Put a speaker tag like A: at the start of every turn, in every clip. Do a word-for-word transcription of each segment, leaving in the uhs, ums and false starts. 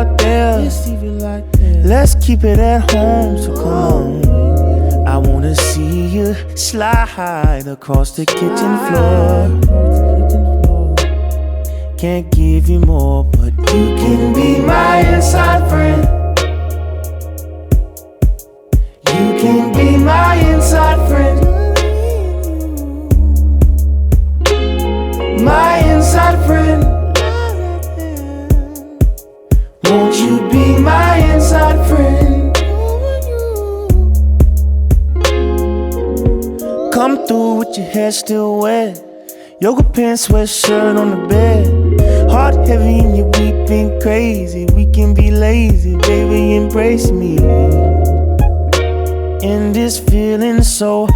A: like this. Let's keep it at home, so come on. I wanna see you slide across the kitchen floor. Can't give you more, but you can be my inside friend. You can be my inside friend. My inside friend. Won't you be my inside friend? Come through with your hair still wet, yoga pants, sweatshirt on the bed. Heart heavy and you're weeping crazy. We can be lazy, baby, embrace me. And this feeling so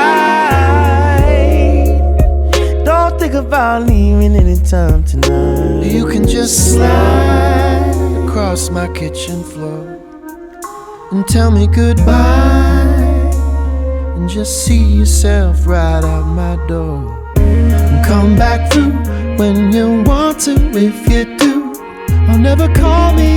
A: right. Don't think about leaving anytime tonight.
B: You can just slide across my kitchen floor and tell me goodbye, and just see yourself right out my door. And come back through when you want to. If you do, I'll never call me